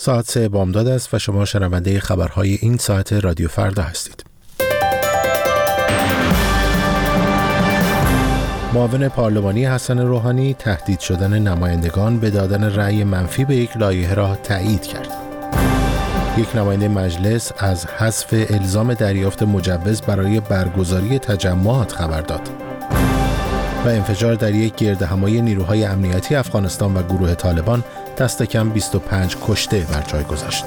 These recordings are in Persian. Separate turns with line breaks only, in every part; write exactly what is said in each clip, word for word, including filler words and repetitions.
ساعت سه بامداد است و شما شنونده خبرهای این ساعت رادیو فردا هستید. معاون پارلمانی حسن روحانی تهدید شدن نمایندگان به دادن رأی منفی به یک لایحه را تایید کرد. یک نماینده مجلس از حذف الزام دریافت مجوز برای برگزاری تجمعات خبر داد. و انفجار در یک گردهمایی نیروهای امنیتی افغانستان و گروه طالبان دست کم بیست و پنج کشته بر جای گذاشت.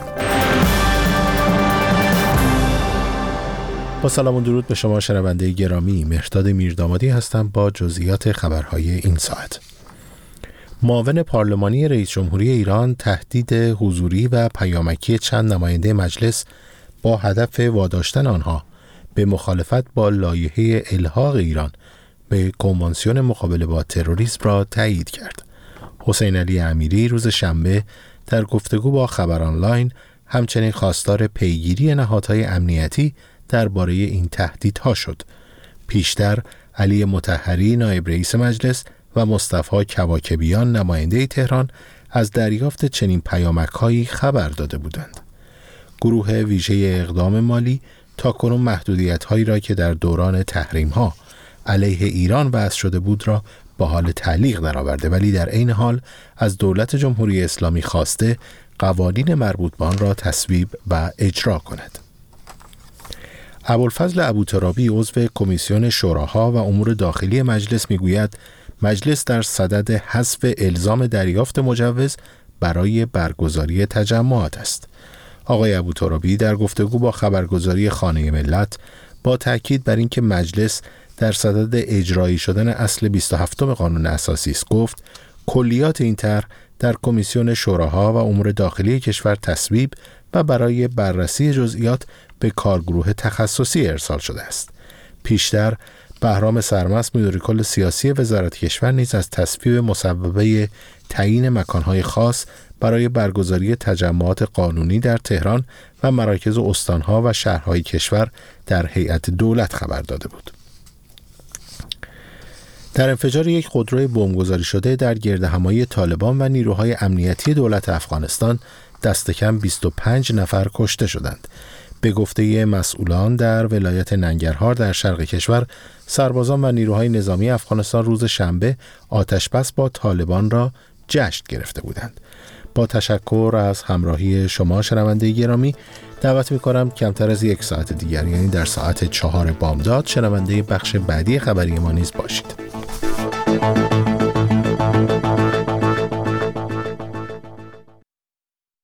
با سلام و درود به شما شنونده گرامی، مهرداد میردامادی هستم با جزئیات خبرهای این ساعت. معاون پارلمانی رئیس جمهوری ایران تهدید حضوری و پیامکی چند نماینده مجلس با هدف واداشتن آنها به مخالفت با لایحه الحاق ایران به کنوانسیون مقابله با تروریسم را تایید کرد. حسین علی امیری روز شنبه در گفتگو با خبر آنلاین همچنین خواستار پیگیری نهادهای امنیتی درباره این تهدیدها شد. پیشتر علی مطهری نایب رئیس مجلس و مصطفی کواکبیان نماینده تهران از دریافت چنین پیامک‌هایی خبر داده بودند. گروه ویژه اقدام مالی تاکنون محدودیت‌هایی را که در دوران تحریم‌ها علیه ایران وضع شده بود را با حال تعلیق درآورده، ولی در عین حال از دولت جمهوری اسلامی خواسته قوانین مربوط به آن را تصویب و اجرا کند. ابوالفضل ابوترابی عضو کمیسیون شوراها و امور داخلی مجلس میگوید مجلس در صدد حذف الزام دریافت مجوز برای برگزاری تجمعات است. آقای ابوترابی در گفتگو با خبرگزاری خانه ملت با تاکید بر اینکه مجلس در صدد اجرایی شدن اصل بیست و هفتم قانون اساسی است گفت کلیات این طرح در کمیسیون شوراها و امور داخلی کشور تصویب و برای بررسی جزئیات به کارگروه تخصصی ارسال شده است. پیشتر بهرام سرمست مدیر کل سیاسی وزارت کشور نیز از تصویب مصوبه تعیین مکانهای خاص برای برگزاری تجمعات قانونی در تهران و مراکز استانها و شهرهای کشور در هیئت دولت خبر داده بود. در انفجار یک خودروی بمبگذاری شده در گردهمایی طالبان و نیروهای امنیتی دولت افغانستان دست کم بیست و پنج نفر کشته شدند. به گفته مسئولان در ولایت ننگرهار در شرق کشور، سربازان و نیروهای نظامی افغانستان روز شنبه آتش‌بس با طالبان را جشن گرفته بودند. با تشکر از همراهی شما شنونده گرامی، دعوت می‌کنم کمتر از یک ساعت دیگر، یعنی در ساعت چهار بامداد، شنونده بخش بعدی خبری ما نیز باشید.